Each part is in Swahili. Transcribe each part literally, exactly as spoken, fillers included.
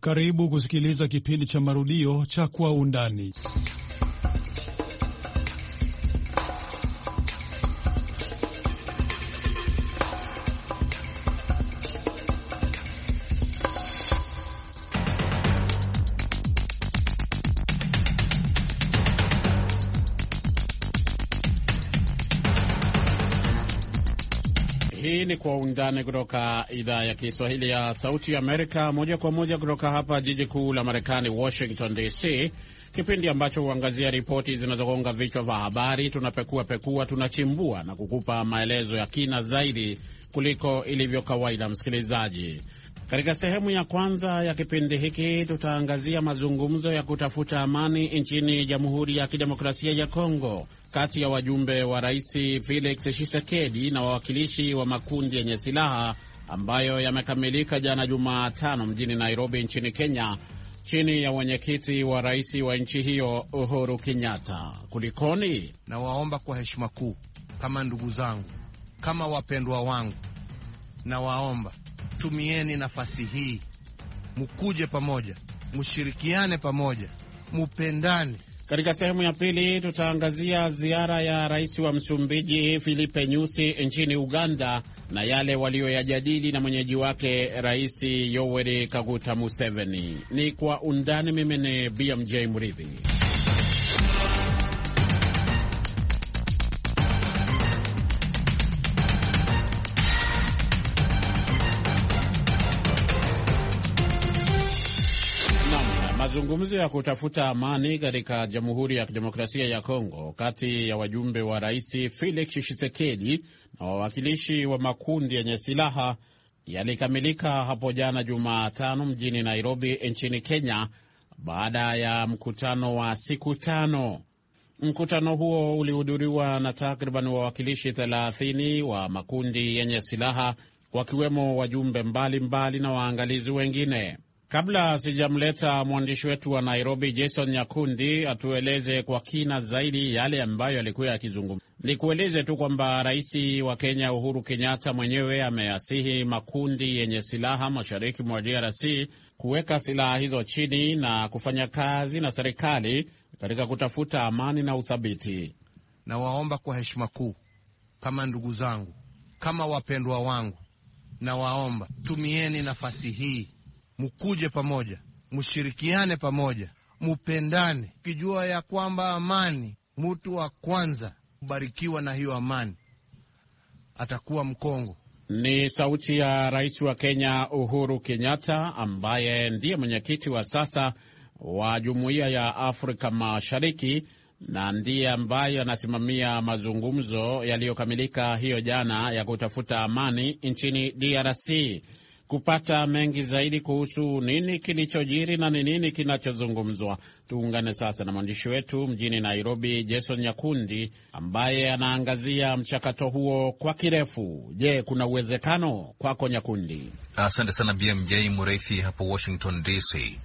Karibu kusikiliza kipindi cha marudio cha Kwa Undani. Hii ni Kwa Undani kutoka idhaa ya Kiswahili ya Sauti ya Amerika, moja kwa moja kutoka hapa jiji kuu la Marekani, Washington D C, kipindi ambacho huangazia ripoti zinazogonga vichwa vya habari. Tunapekua pekua, tunachimbua na kukupa maelezo ya kina zaidi kuliko ilivyo kawaida. Msikilizaji, katika sehemu ya kwanza ya kipindi hiki tutaangazia mazungumzo ya kutafuta amani nchini Jamhuri ya Kidemokrasia ya Kongo kati ya wajumbe wa Rais Felix Tshisekedi na wawakilishi wa makundi yenye silaha ambayo yamekamilika jana Jumatano mjini Nairobi nchini Kenya chini ya mwenyekiti wa rais wa nchi hiyo Uhuru Kenyatta. Kulikoni? Na waomba kwa heshima kuu, kama ndugu zangu, kama wapendwa wangu, na waomba tumieni nafasi hii, mkuje pamoja, mshirikiane pamoja, mupendane. Katika sehemu ya pili tutaangazia ziara ya rais wa Msumbiji Filipe Nyusi nchini Uganda na yale walioyajadili na mwenyeji wake Rais Yoweri Kaguta Museveni. Ni Kwa Undani. Mimi ni B M J Mridhi. Mazungumzo ya kutafuta amani katika Jamhuri ya Kidemokrasia ya Kongo kati ya wajumbe wa Rais Felix Tshisekedi na wawakilishi wa makundi yenye silaha yalikamilika hapo jana Jumatano mjini Nairobi nchini Kenya baada ya mkutano wa siku tano. Mkutano huo ulihudhuriwa na takriban wawakilishi thelathini wa makundi yenye silaha, wakiwemo wajumbe mbalimbali mbali na waangalizi wengine. Kabla sijamleta mwandishi wetu wa Nairobi Jason Nyakundi atueleze kwa kina zaidi yale ambayo alikuwa yakizungumza, nikueleze tu kwamba rais wa Kenya Uhuru Kenyatta mwenyewe ameasihi makundi yenye silaha mashariki mwa D R C kuweka silaha hizo chini na kufanya kazi na serikali katika kutafuta amani na uthabiti. Na waomba kwa heshima kuu, kama ndugu zangu, kama wapendwa wangu, na waomba tumieni nafasi hii, mkuje pamoja, mshirikiane pamoja, mupendane, kijua ya kwamba amani, mtu wa kwanza kubarikiwa na hiyo amani atakuwa Mkongo. Ni sauti ya rais wa Kenya Uhuru Kenyatta, ambaye ndiye mwenyekiti wa sasa wa Jumuiya ya Afrika Mashariki na ndiye ambaye anasimamia mazungumzo yaliyokamilika hiyo jana ya kutafuta amani nchini D R C. Kupata mengi zaidi kuhusu nini kilichojiri na ni nini kinachozungumzwa, tuungane sasa na mwandishi wetu mjini Nairobi Jason Nyakundi, ambaye anaangazia mchakato huo kwa kirefu. Je, kuna uwezekano? Kwako Nyakundi. Asante sana B M J Murithi hapo Washington D C.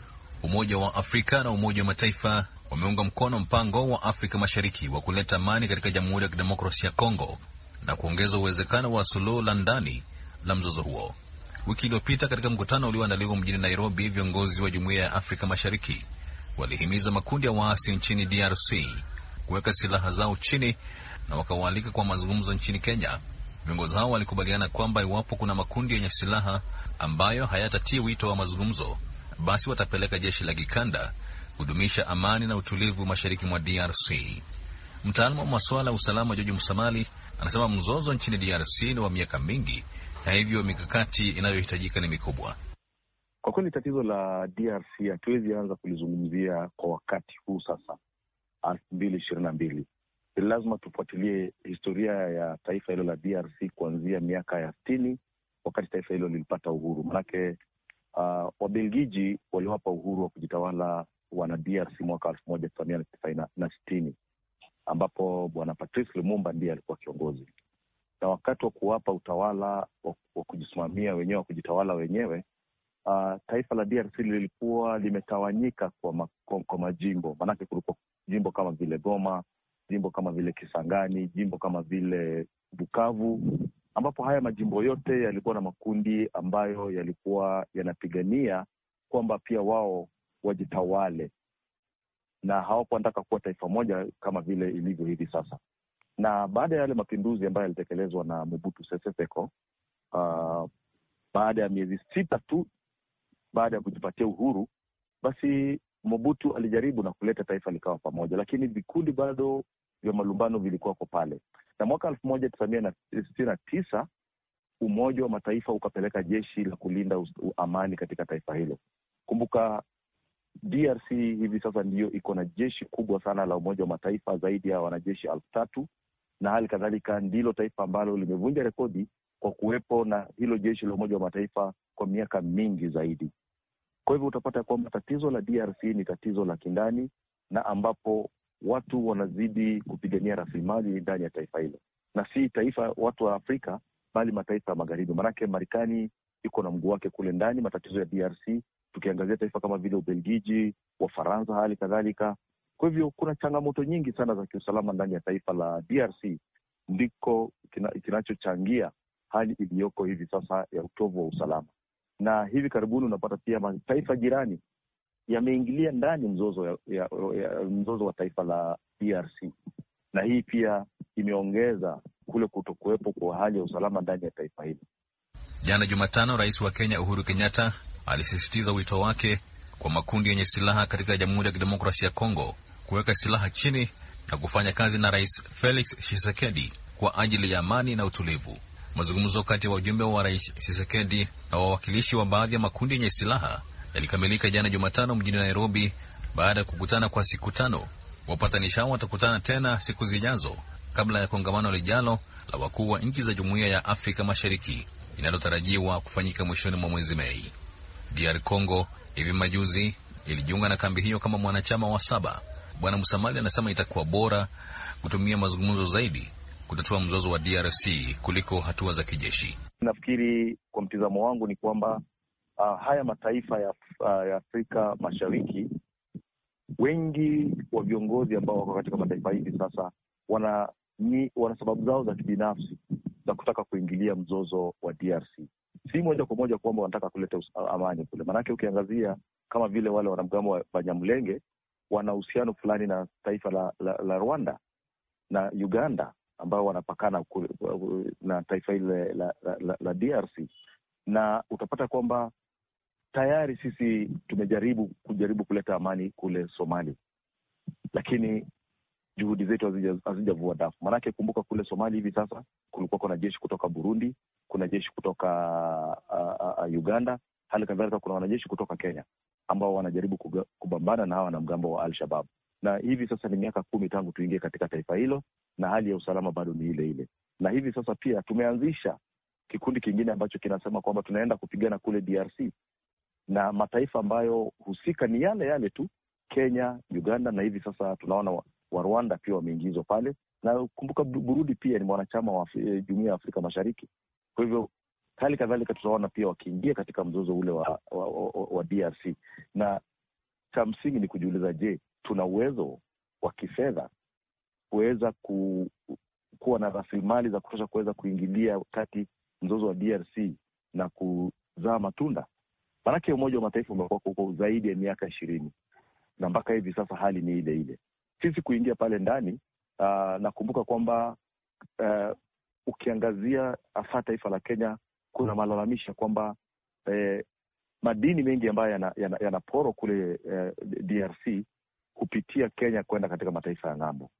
Umoja wa Afrika na Umoja wa Mataifa wameunga mkono mpango wa Afrika Mashariki wa kuleta amani katika Jamhuri ya Kidemokrasia ya Kongo na kuongeza uwezekano wa suluhu la ndani la mzozo huo. Wiki iliyopita katika mkutano ulioandaliwa mjini Nairobi, viongozi wa Jumuiya ya Afrika Mashariki walihimiza makundi ya waasi nchini D R C kuweka silaha zao chini na wakawaalika kwa mazungumzo nchini Kenya. Viongozi hao walikubaliana kwamba iwapo kuna makundi yenye silaha ambayo hayatatii wito wa mazungumzo, basi watapeleka jeshi la kikanda kudumisha amani na utulivu mashariki mwa D R C. Mtaalamu wa masuala ya usalama George Musamali anasema mzozo nchini D R C ni wa miaka mingi na hivyo mikakati inayohitajika ni mikubwa. Kwa kweli tatizo la D R C hatuwezi anza kulizungumzia kwa wakati huu sasa elfu mbili ishirini na mbili. Lazima tufuatilie historia ya taifa hilo la D R C kuanzia miaka ya sitini wakati taifa hilo lilipata uhuru. Manake uh, Wabelgiji waliwapa uhuru wa kujitawala wana D R C mwaka elfu moja mia tisa na sitini ambapo bwana Patrice Lumumba ndiye alikuwa kiongozi. Na wakati wa kuwapa utawala wa, wa kujisimamia wenyewe, wa kujitawala wenyewe, uh, taifa la D R C lilikuwa limetawanyika kwa, ma, kwa, kwa majimbo. Manake kulikuwa jimbo kama vile Goma, jimbo kama vile Kisangani, jimbo kama vile Bukavu, ambapo haya majimbo yote yalikuwa na makundi ambayo yalikuwa yanapigania kwamba pia wao wajitawale, na hawapo wanataka kuwa taifa moja kama vile ilivyo hivi sasa. Na baada ya yale mapinduzi ambayo yalitekelezwa na Mobutu Sese Seko, uh, baada ya miezi sita tu baada ya kujipatia uhuru, basi Mobutu alijaribu na kuleta taifa likawa pamoja, lakini vikundi bado vya malumbano vilikuwa kwa pale. Na mwaka elfu moja tisa mia sitini na tisa Umoja wa Mataifa ukapeleka jeshi la kulinda amani katika taifa hilo. Kumbuka D R C hivi sasa ndiyo iko na jeshi kubwa sana la Umoja wa Mataifa, zaidi ya wanajeshi elfu tatu, na hali kadhalika ndilo taifa ambalo limevunja rekodi kwa kuwepo na hilo jeshi la Umoja wa Mataifa kwa miaka mingi zaidi. Kwa hivyo utapata kwamba tatizo la D R C ni tatizo la kindani, na ambapo watu wanazidi kupigania rasilimali ndani ya taifa hilo, na si taifa watu wa Afrika bali mataifa ya magharibi. Manake Marekani iko na mguu wake kule ndani matatizo ya D R C, tukiangazia taifa kama vile Ubelgiji, Wafaransa hali kadhalika. Kwa hivyo kuna changamoto nyingi sana za kiusalama ndani ya taifa la D R C, ndiko kina, kinachochangia hali iliyoko hivi sasa ya utovu wa usalama. Na hivi karibuni unapata pia mataifa jirani yameingilia ndani mzozo ya, ya, ya, mzozo wa taifa la D R C, na hii pia imeongeza kule kutokuwepo kwa hali ya usalama ndani ya taifa hili. Jana Jumatano, Rais wa Kenya Uhuru Kenyatta alisisitiza wito wake kwa makundi yenye silaha katika Jamhuri ya Kidemokrasia ya Kongo kuweka silaha chini na kufanya kazi na Rais Felix Tshisekedi kwa ajili ya amani na utulivu. Mazungumzo kati ya wajumbe wa Rais Tshisekedi na wawakilishi wa baadhi ya makundi yenye silaha yalikamilika jana Jumatano mjini Nairobi baada ya kukutana kwa siku tano. Wapatanishi hao watakutana tena siku zijazo kabla ya kongamano lijalo la wakuu wa nchi za Jumuiya ya Afrika Mashariki inalotarajiwa kufanyika mwishoni mwa mwezi Mei. D R Congo hivi majuzi ilijiunga na kambi hiyo kama mwanachama wa saba. Bwana Musamali anasema itakuwa bora kutumia mazungumzo zaidi kutatua mzozo wa D R C kuliko hatua za kijeshi. Nafikiri kwa mtizamo wangu ni kwamba uh, haya mataifa ya, uh, ya Afrika Mashariki, wengi wa viongozi ambao wako katika mataifa hivi sasa wana ni wana sababu zao za kibinafsi za kutaka kuingilia mzozo wa D R C. Si moja kwa moja kwamba wanataka kuleta amani kule. Maanake ukiangazia kama vile wale wanamgambo wa Banyamulenge wana uhusiano fulani na taifa la, la, la Rwanda na Uganda ambao wanapakana kule, na taifa ile la, la, la, la D R C. Na utapata kwamba tayari sisi tumejaribu kujaribu kuleta amani kule Somali, lakini juhudi zetu hazijavua dafu. Maanake kumbuka kule Somali hivi sasa kulikuwa kuna jeshi kutoka Burundi, kuna jeshi kutoka uh, uh, Uganda, hali kadhalika kuna wanajeshi kutoka Kenya ambao wanajaribu kubambana na hawa wanamgambo wa Al-Shabaab. Na hivi sasa ni miaka kumi tangu tuingie katika taifa hilo, na hali ya usalama bado ni ile ile. Na hivi sasa pia tumeanzisha kikundi kingine ambacho kinasema kwamba tunaenda kupigana kule D R C, na mataifa ambayo husika ni yale yale tu, Kenya, Uganda, na hivi sasa tunaona wa, wa Rwanda pia wameingizwa pale. Na kumbuka Burundi pia ni mwanachama wa e, Jumuiya ya Afrika Mashariki. Kwa hivyo hali kadhalika tutaona pia wakiingia katika mzozo ule wa, wa, wa, wa D R C. Na cha msingi ni kujiuliza, je, tuna uwezo wa kifedha kuweza ku, kuwa na rasilimali za kutosha kuweza kuingilia kati mzozo wa D R C na kuzaa matunda? Maanake Umoja wa Mataifa umekuwa huko zaidi ya miaka ishirini na mpaka hivi sasa hali ni ile ile. Sisi kuingia pale ndani, uh, nakumbuka kwamba uh, ukiangazia hasa taifa la Kenya kuna malalamisha kwamba eh, madini mengi ambayo yanaporwa yana, yana kule eh, D R C kupitia Kenya kwenda katika mataifa ya ng'ambo.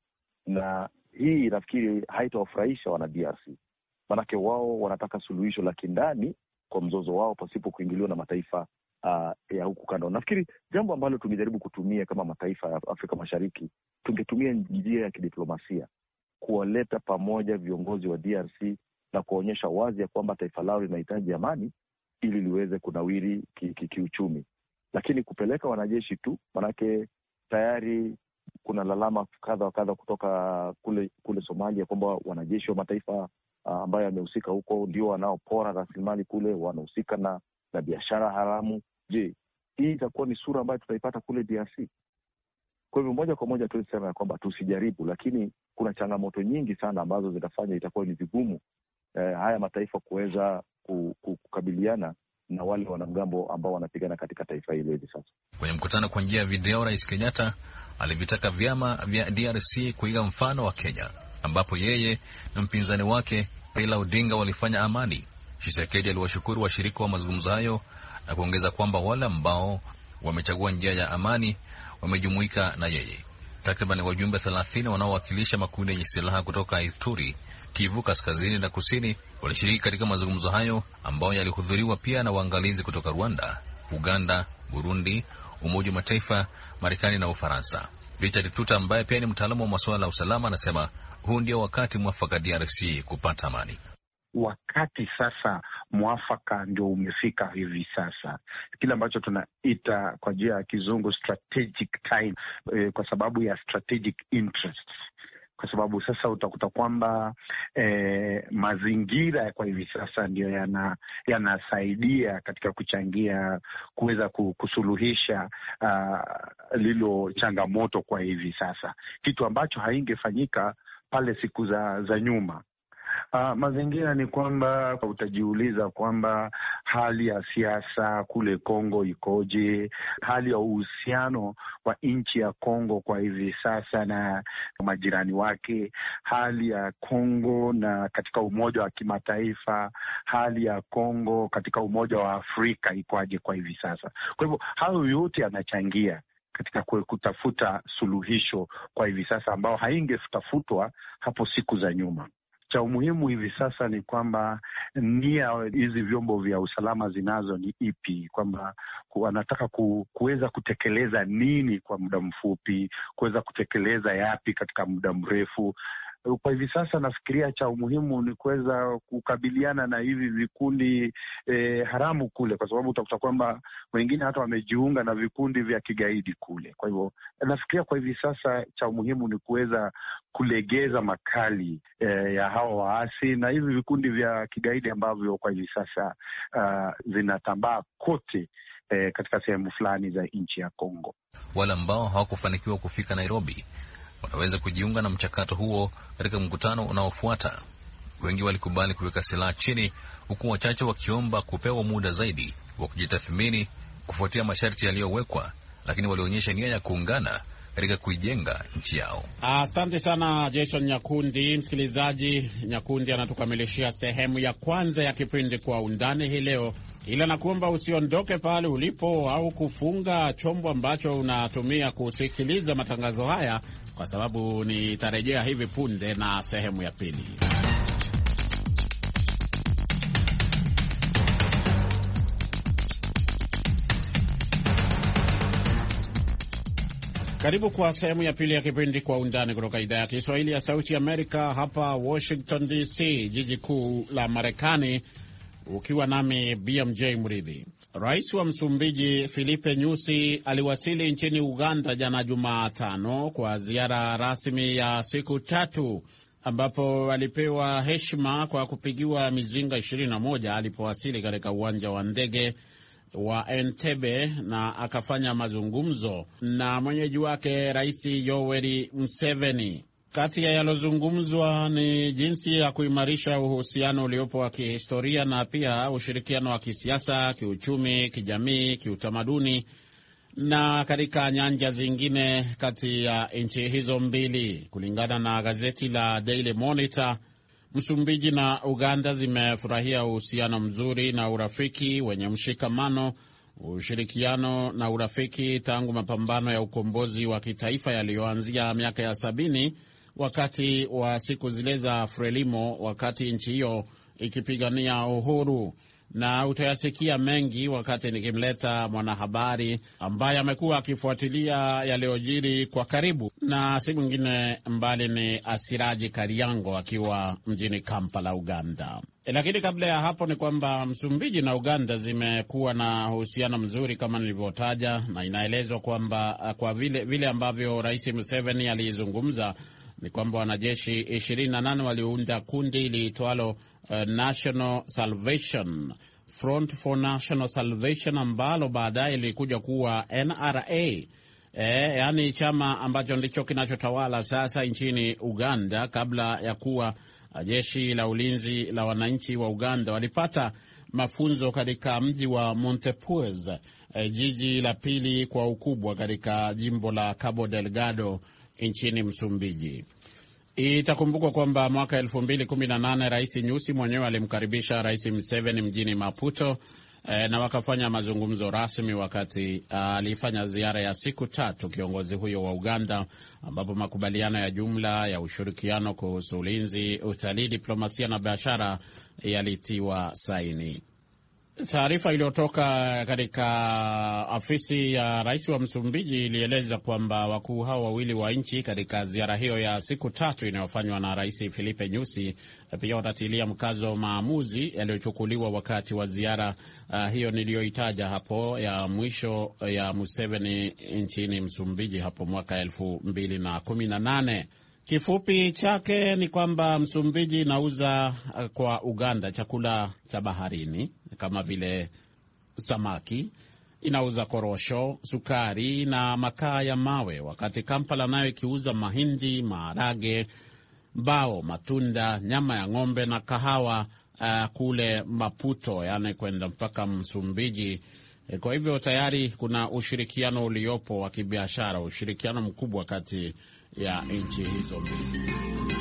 Na hii nafikiri haitawafurahisha wana D R C. Manake wao wanataka suluhisho la kindani kwa mzozo wao pasipo kuingiliwa na mataifa uh, ya huku kando. Nafikiri jambo ambalo tungejaribu kutumia kama mataifa ya Afrika Mashariki, tungetumia njia ya kidiplomasia kuwaleta pamoja viongozi wa D R C na kuonyesha wazi ya kwamba taifa lao linahitaji amani ili liweze kunawiri kiuchumi. Ki, ki Lakini kupeleka wanajeshi tu, manake tayari kuna lalama kadha wa kadha kutoka kule kule Somalia kwamba wanajeshi wa mataifa uh, ambayo yamehusika huko ndio wanaopora rasilimali kule, wanahusika na na biashara haramu. Je, hii itakuwa ni sura ambayo tutaipata kule D R C? Kwa hivyo moja kwa moja tulisema ya kwamba tusijaribu, lakini kuna changamoto nyingi sana ambazo zitafanya itakuwa ni vigumu eh, haya mataifa kuweza kukabiliana na wale wanamgambo ambao wanapigana katika taifa hilo hivi sasa. Kwenye mkutano kwa njia ya video, Rais Kenyatta alivitaka vyama vya D R C kuiga mfano wa Kenya, ambapo yeye na mpinzani wake Raila Odinga walifanya amani. Tshisekedi aliwashukuru washirika wa mazungumzo hayo na kuongeza kwamba wale ambao wamechagua njia ya amani wamejumuika na yeye. Takriban wajumbe thelathini wanaowakilisha makundi yenye silaha kutoka Ituri, Kivu Kaskazini na Kusini walishiriki katika mazungumzo hayo ambayo yalihudhuriwa pia na waangalizi kutoka Rwanda, Uganda, Burundi, Umoja wa Mataifa, Marekani na Ufaransa. Richard Tuta ambaye pia ni mtaalamu wa masuala ya usalama anasema huu ndio wakati mwafaka D R C kupata amani. Wakati sasa mwafaka ndio umefika hivi sasa, kile ambacho tunaita kwa njia ya kizungu strategic time, eh, kwa sababu ya strategic interests. Kwa sababu sasa utakuta kwamba eh, mazingira kwa hivi sasa ndio yana yanasaidia katika kuchangia kuweza kusuluhisha uh, lilo changamoto kwa hivi sasa, kitu ambacho haingefanyika pale siku za za nyuma. Uh, mazingira ni kwamba utajiuliza kwamba hali ya siasa kule Kongo ikoje, hali ya uhusiano wa nchi ya Kongo kwa hivi sasa na majirani wake, hali ya Kongo na katika umoja wa kimataifa, hali ya Kongo katika umoja wa Afrika ikoje kwa hivi sasa. Kwa hivyo hayo yote yanachangia katika kutafuta suluhisho kwa hivi sasa ambao haingetafutwa hapo siku za nyuma. Cha umuhimu hivi sasa ni kwamba nia hizi vyombo vya usalama zinazo ni ipi, kwamba wanataka ku, kuweza kutekeleza nini kwa muda mfupi, kuweza kutekeleza yapi katika muda mrefu. Kwa hivi sasa nafikiria cha umuhimu ni kuweza kukabiliana na hivi vikundi eh, haramu kule, kwa sababu utakuta kwamba wengine hata wamejiunga na vikundi vya kigaidi kule. Kwa hivyo nafikiria kwa hivi sasa cha umuhimu ni kuweza kulegeza makali eh, ya hawa waasi na hivi vikundi vya kigaidi ambavyo kwa hivi sasa uh, zinatambaa kote eh, katika sehemu fulani za nchi ya Kongo. Wale ambao hawakufanikiwa kufika Nairobi wanaweza kujiunga na mchakato huo katika mkutano unaofuata. Wengi walikubali kuweka silaha chini, huku wachache wakiomba kupewa muda zaidi wa kujitathmini kufuatia masharti yaliyowekwa, lakini walionyesha nia ya kuungana katika kuijenga nchi yao. Asante sana Jason Nyakundi. Msikilizaji, Nyakundi anatukamilishia sehemu ya kwanza ya kipindi Kwa Undani hii leo, ila nakuomba usiondoke pale ulipo au kufunga chombo ambacho unatumia kusikiliza matangazo haya, kwa sababu nitarejea hivi punde na sehemu ya pili. Karibu kwa sehemu ya pili ya kipindi Kwa Undani kutoka idhaa ya Kiswahili ya Sauti Amerika hapa Washington D C, jiji kuu la Marekani, ukiwa nami B M J Mridhi. Rais wa Msumbiji Filipe Nyusi aliwasili nchini Uganda jana Jumatano kwa ziara rasmi ya siku tatu, ambapo alipewa heshima kwa kupigiwa mizinga ishirini na moja alipowasili katika uwanja wa ndege wa Entebbe na akafanya mazungumzo na mwenyeji wake Rais Yoweri Museveni. Kati ya yalozungumzwa ni jinsi ya kuimarisha uhusiano uliopo wa kihistoria na pia ushirikiano wa kisiasa, kiuchumi, kijamii, kiutamaduni na katika nyanja zingine kati ya nchi hizo mbili. Kulingana na gazeti la Daily Monitor, Msumbiji na Uganda zimefurahia uhusiano mzuri na urafiki wenye mshikamano, ushirikiano na urafiki tangu mapambano ya ukombozi wa kitaifa yaliyoanzia miaka ya sabini wakati wa siku zile za Frelimo, wakati nchi hiyo ikipigania uhuru. Na utayasikia mengi wakati nikimleta mwanahabari ambaye amekuwa akifuatilia yaliyojiri kwa karibu, na si mwingine mbali ni Asiraji Kariango akiwa mjini Kampala, Uganda. E, lakini kabla ya hapo ni kwamba Msumbiji na Uganda zimekuwa na uhusiano mzuri kama nilivyotaja, na inaelezwa kwamba kwa vile, vile ambavyo Rais Museveni alizungumza ni kwamba wanajeshi ishirini na nane waliunda kundi liitwalo Uh, National Salvation Front for National Salvation, ambalo baadaye lilikuja kuwa N R A, eh, yani chama ambacho ndicho kinachotawala sasa nchini Uganda, kabla ya kuwa uh, jeshi la ulinzi la wananchi wa Uganda. Walipata mafunzo katika mji wa Montepuez, eh, jiji la pili kwa ukubwa katika jimbo la Cabo Delgado nchini Msumbiji. Itakumbukwa kwamba mwaka elfu mbili kumi na nane Rais Nyusi mwenyewe alimkaribisha Rais Museveni mjini Maputo eh, na wakafanya mazungumzo rasmi wakati alifanya uh, ziara ya siku tatu kiongozi huyo wa Uganda, ambapo makubaliano ya jumla ya ushirikiano kuhusu ulinzi, utalii, diplomasia na biashara yalitiwa saini. Taarifa iliyotoka katika afisi ya rais wa Msumbiji ilieleza kwamba wakuu hao wawili wa nchi katika ziara hiyo ya siku tatu inayofanywa na Rais Filipe Nyusi pia watatilia mkazo maamuzi yaliyochukuliwa wakati wa ziara uh, hiyo niliyoitaja hapo ya mwisho ya Museveni nchini Msumbiji hapo mwaka elfu mbili na kumi na nane. Kifupi chake ni kwamba Msumbiji inauza kwa Uganda chakula cha baharini kama vile samaki, inauza korosho, sukari na makaa ya mawe, wakati Kampala nayo ikiuza mahindi, maharage, mbao, matunda, nyama ya ng'ombe na kahawa uh, kule Maputo, yani kwenda mpaka Msumbiji. Kwa hivyo tayari kuna ushirikiano uliopo wa kibiashara, ushirikiano mkubwa kati ya nchi hizo mbili.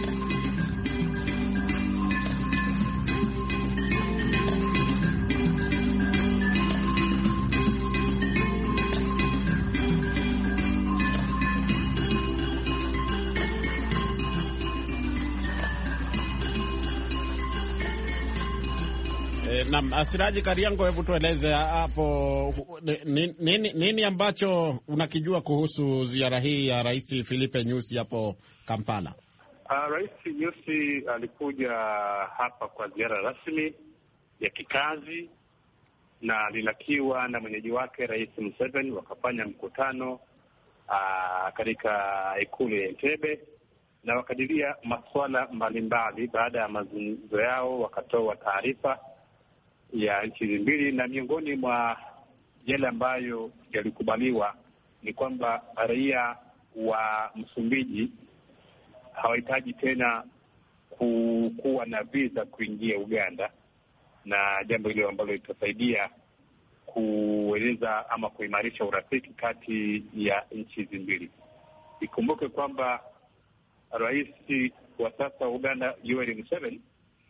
Na Siraji Kariango, hebu tueleze hapo nini, nini ambacho unakijua kuhusu ziara hii ya Rais Filipe Nyusi hapo Kampala? Uh, Rais Nyusi alikuja hapa kwa ziara rasmi ya kikazi na alilakiwa na mwenyeji wake Rais Museveni, wakafanya mkutano uh, katika ikulu ya Entebbe na wakadiria masuala mbalimbali. Baada ya mazungumzo yao wakatoa taarifa ya nchi mbili, na miongoni mwa yale ambayo yalikubaliwa ni kwamba raia wa Msumbiji hawahitaji tena kuwa na visa kuingia Uganda, na jambo hilo ambalo litasaidia kueleza ama kuimarisha urafiki kati ya nchi hizi mbili. Ikumbuke kwamba rais wa sasa wa Uganda Yoweri Museveni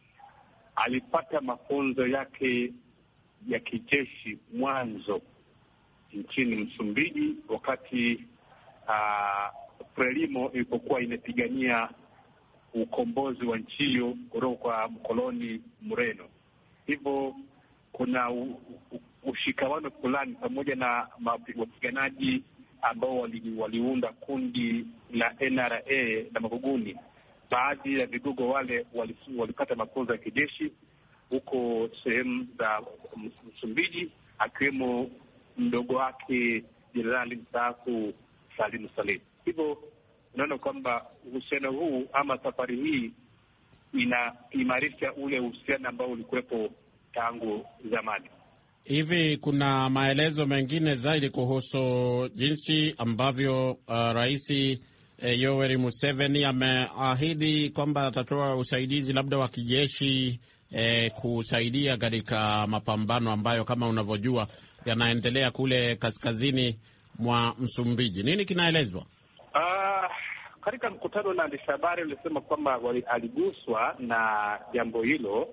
alipata mafunzo yake ya kijeshi mwanzo nchini Msumbiji wakati uh, Frelimo ilipokuwa inapigania ukombozi wa nchi hiyo kutoka kwa mkoloni Mreno. Hivyo kuna u, u, ushikamano fulani pamoja na wapiganaji ambao wali, waliunda kundi la N R A na Maguguni. Baadhi ya vigogo wale walipata mafunzo ya kijeshi huko sehemu za Msumbiji, akiwemo mdogo wake jenerali mstaafu Salim Saleh. Hivyo unaona kwamba uhusiano huu ama safari hii inaimarisha ule uhusiano ambao ulikuwepo tangu zamani. Hivi kuna maelezo mengine zaidi kuhusu jinsi ambavyo uh, Rais E, Yoweri Museveni ameahidi kwamba atatoa usaidizi labda wa kijeshi e, kusaidia katika mapambano ambayo kama unavyojua yanaendelea kule kaskazini mwa Msumbiji. Nini kinaelezwa? Uh, katika mkutano na waandishi habari alisema kwamba aliguswa na jambo hilo,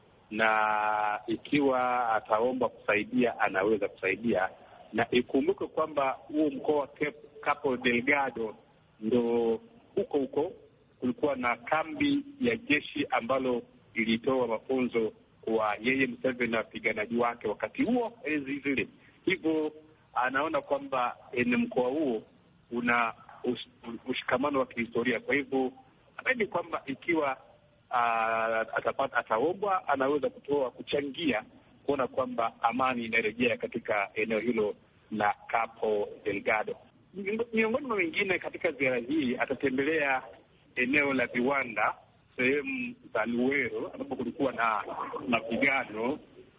na ikiwa ataomba kusaidia anaweza kusaidia, na ikumbuke kwamba huu mkoa wa Cabo Delgado ndo huko huko kulikuwa na kambi ya jeshi ambalo ilitoa mafunzo kwa yeye Museveni na wapiganaji wake wakati huo enzi zile. Hivyo anaona kwamba ene mkoa huo una us, ushikamano wa kihistoria. Kwa hivyo anaamini kwamba ikiwa uh, atapata ataombwa anaweza kutoa kuchangia kuona kwamba amani inarejea katika eneo hilo la Cabo Delgado. Miongoni mwa wengine katika ziara hii atatembelea eneo la viwanda, sehemu za Luwero ambapo kulikuwa na mapigano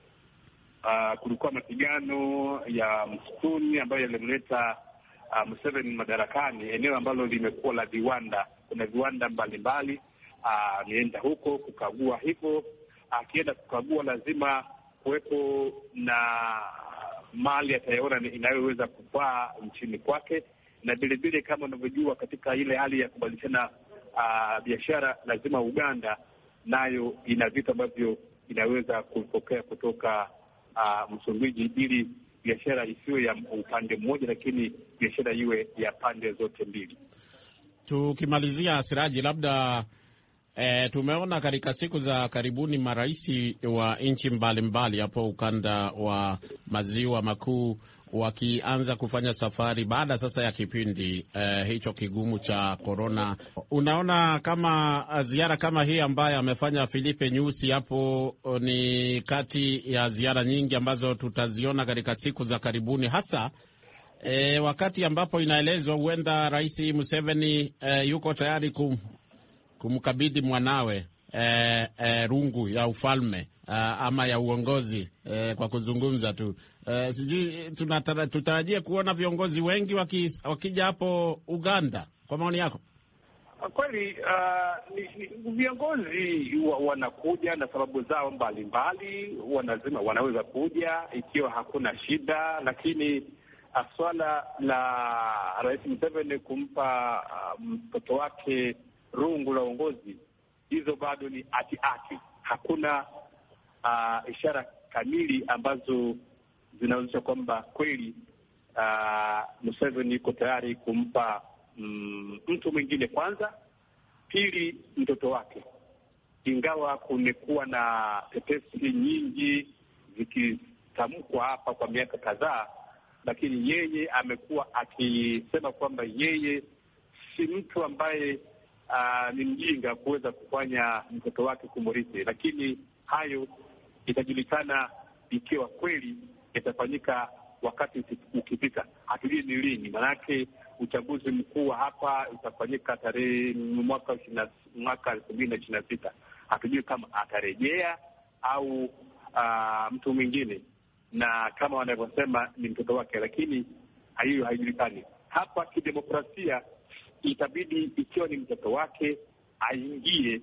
uh, kulikuwa mapigano ya msituni ambayo yalimleta uh, Museveni madarakani, eneo ambalo limekuwa la viwanda. Kuna viwanda mbalimbali, ameenda uh, huko kukagua. Hivyo akienda uh, kukagua lazima kuwepo na mali atayaona inayoweza kufaa nchini kwake, na vilevile kama unavyojua katika ile hali ya kubadilishana uh, biashara, lazima Uganda nayo ina vitu ambavyo inaweza kupokea kutoka uh, Msumbiji, ili biashara isiwe ya upande mmoja, lakini biashara iwe ya pande zote mbili. Tukimalizia, Siraji, labda E, tumeona katika siku za karibuni maraisi wa nchi mbalimbali hapo ukanda wa maziwa makuu wakianza kufanya safari baada sasa ya kipindi e, hicho kigumu cha korona. Unaona kama ziara kama hii ambayo amefanya Filipe Nyusi hapo ni kati ya ziara nyingi ambazo tutaziona katika siku za karibuni, hasa e, wakati ambapo inaelezwa huenda Rais Museveni e, yuko tayari kum kumkabidhi mwanawe eh, eh, rungu ya ufalme eh, ama ya uongozi eh, kwa kuzungumza tu. Eh, sijui tutarajia kuona viongozi wengi waki, wakija hapo Uganda, kwa maoni yako? Kweli uh, ni, ni, viongozi wa, wanakuja na sababu zao mbalimbali, wanazima wanaweza kuja ikiwa hakuna shida, lakini uh, swala la Rais Museveni kumpa mtoto uh, wake rungu la uongozi, hizo bado ni ati ati. Hakuna uh, ishara kamili ambazo zinaonyesha kwamba kweli uh, Museveni yuko tayari kumpa mm, mtu mwingine kwanza, pili mtoto wake. Ingawa kumekuwa na tetesi nyingi zikitamkwa hapa kwa miaka kadhaa, lakini yeye amekuwa akisema kwamba yeye si mtu ambaye Uh, ni mjinga kuweza kufanya mtoto wake kumrithi, lakini hayo itajulikana ikiwa kweli itafanyika wakati ukifika. Hatujui ni lini, manake uchaguzi mkuu hapa utafanyika tarehe mwaka mwaka elfu mbili na ishirini na sita. Hatujui kama atarejea au uh, mtu mwingine, na kama wanavyosema ni mtoto wake, lakini hiyo haijulikani. Hapa kidemokrasia itabidi ikiwa ni mtoto wake aingie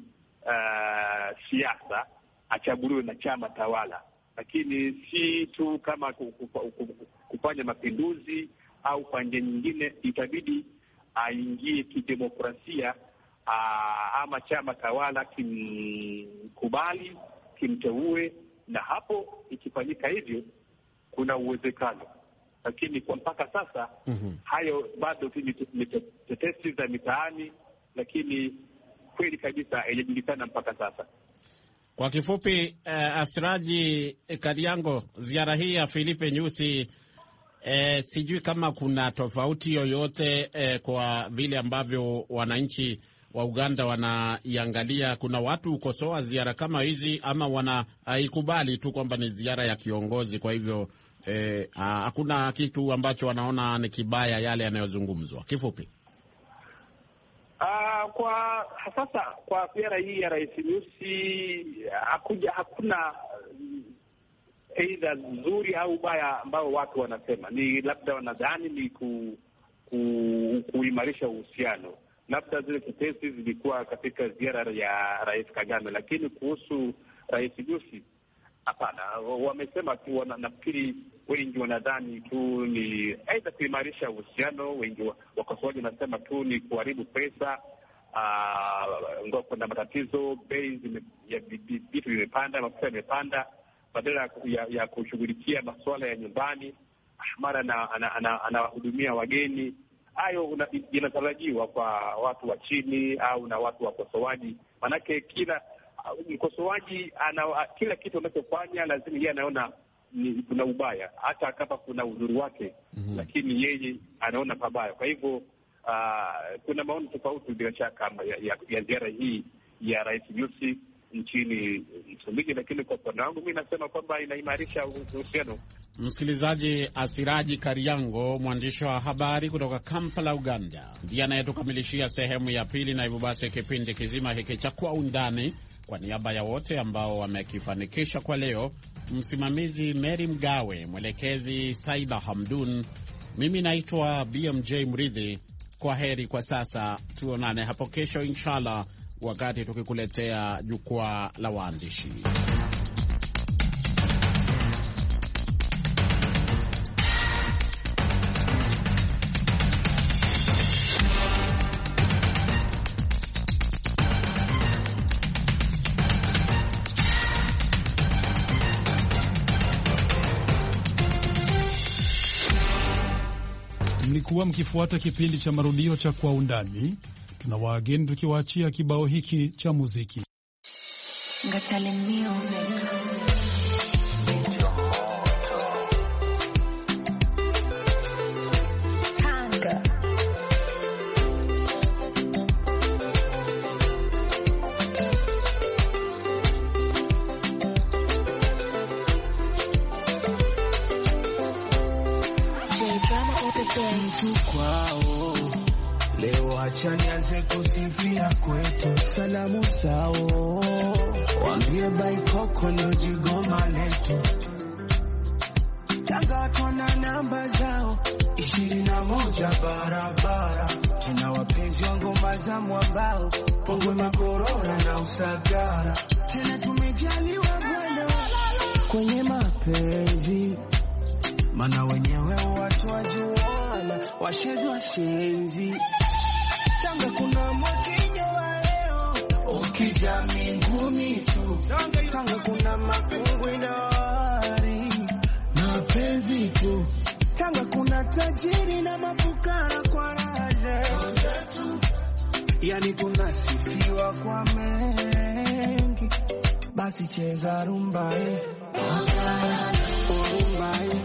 uh, siasa, achaguliwe na chama tawala, lakini si tu kama kufanya mapinduzi au kwa njia nyingine. Itabidi aingie kidemokrasia, uh, ama chama tawala kimkubali, kimteue, na hapo ikifanyika hivyo kuna uwezekano. Lakini kwa mpaka sasa mm-hmm. hayo bado ni tetesi za mitaani, lakini kweli kabisa haijajulikana mpaka sasa. Kwa kifupi, eh, Asiraji Kariango, ziara hii ya Filipe Nyusi, eh, sijui kama kuna tofauti yoyote eh, kwa vile ambavyo wananchi wa Uganda wanaiangalia. Kuna watu ukosoa ziara kama hizi, ama wanaikubali tu kwamba ni ziara ya kiongozi, kwa hivyo Eh, hakuna kitu ambacho wanaona ni kibaya yale yanayozungumzwa? Kifupi, uh, kwa sasa kwa ziara hii ya Rais Nyusi hakuja hakuna aidha nzuri au baya ambao watu wanasema. Ni labda wanadhani ni ku, ku, kuimarisha uhusiano. Labda zile tetesi zilikuwa katika ziara ya Rais Kagame, lakini kuhusu Rais Nyusi hapana. Wamesema tu, nafikiri wengi wanadhani tu ni aidha kuimarisha uhusiano. Wengi wakosoaji wanasema tu ni kuharibu pesa. Uh, kuna matatizo, bei ya vitu vimepanda, mafuta yamepanda, badala ya, ya kushughulikia masuala ya nyumbani, mara anawahudumia wageni. Hayo inatarajiwa kwa watu wa chini au na watu wakosoaji, manake kila mkosoaji ana kila kitu anachofanya lazima yeye anaona ni kuna ubaya, hata kama kuna uzuri wake mm-hmm. lakini yeye anaona pabaya. Kwa hivyo uh, kuna maoni tofauti bila shaka ya, ya, ya ziara hii ya Rais Nyusi nchini Msumbiji, lakini kwa upande wangu mimi nasema kwamba inaimarisha uhusiano. Msikilizaji, Asiraji Kariango, mwandishi wa habari kutoka Kampala, Uganda, ndiye anayetukamilishia sehemu ya pili, na hivyo basi kipindi kizima hiki cha Kwa Undani, kwa niaba ya wote ambao wamekifanikisha kwa leo, msimamizi Mary Mgawe, mwelekezi Saida Hamdun, mimi naitwa B M J Mridhi. Kwa heri kwa sasa, tuonane hapo kesho inshallah, wakati tukikuletea jukwaa la waandishi. mlikuwa mkifuata kipindi cha marudio cha Kwa Undani. Tuna waageni tukiwaachia kibao hiki cha muziki. Ngatale Music. Kwao leo acha nianze kusifia kwetu, salamu zao waambie baikoko leo jigoma letu, Tanga tuna namba zao ishirini na moja barabara, tuna wapenzi wa ngoma za mwambao, Pongwe Makorora na Usagara, tena tumejaliwa bwana kwenye mapenzi, mana wenyewe watu wajuana, washezi washenzi. Tanga kuna mwakinyo wa leo, ukija mbinguni tu. Tanga kuna makungwi na wari, mapenzi tu. Tanga kuna tajiri na mafukara kwa raje, yani tunasifiwa kwa mengi. Basi cheza rumba eh, rumba eh,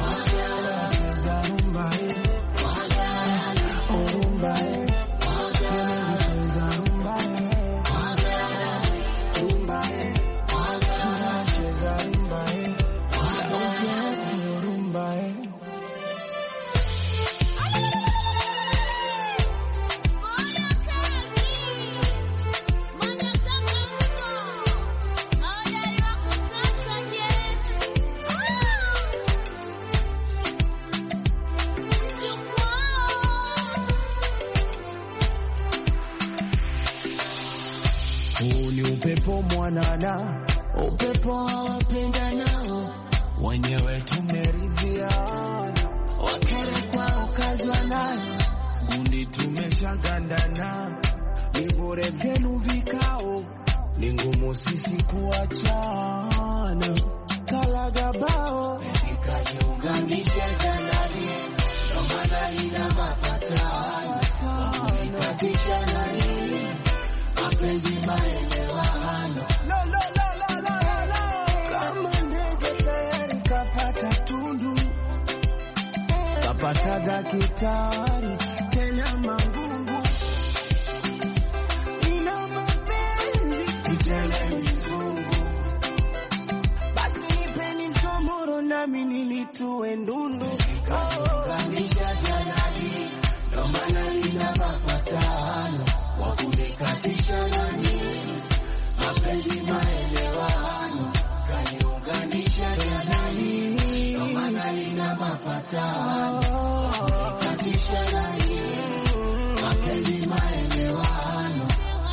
upepo mwanana, upepo wapenda nao, wenyewe tumeridhiana, wakere kwa ukazi wanayo, gundi tumeshagandana, ni bure vyenu vikao, ni ngumu sisi kuachana, kalagabao etikaje unganisha janali, nomadali na mapatano, unikatisha nari, mapenzi maelewano, no, no, no, no, no, no. Kama ndege tayari kapata tundu, kapata dakitari, tena mangungu, ina mapenzi, itele mizungu, basi nipeni msomoro nami nilitue ndundu, unganisha janali, ndo maana lina mapatano, wakunikatisha nani, mapenzi maelewano, kaniunganisha janani, ndo maana lina mapatano, wakunikatisha nani, mapenzi maelewano.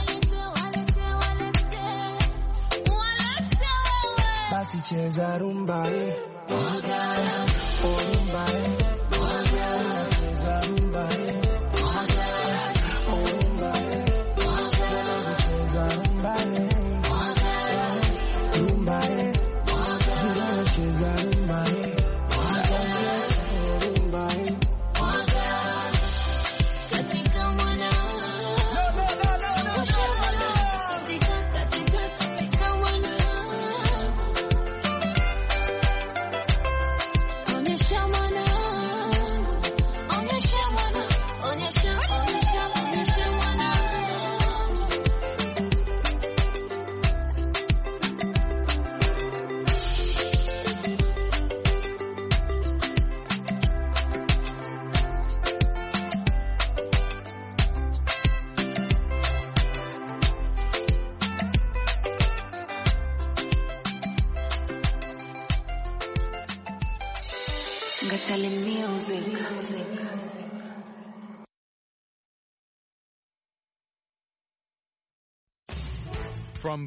Basi cheza rumba eh, oh rumba eh, cheza rumba eh, Ngatale Music.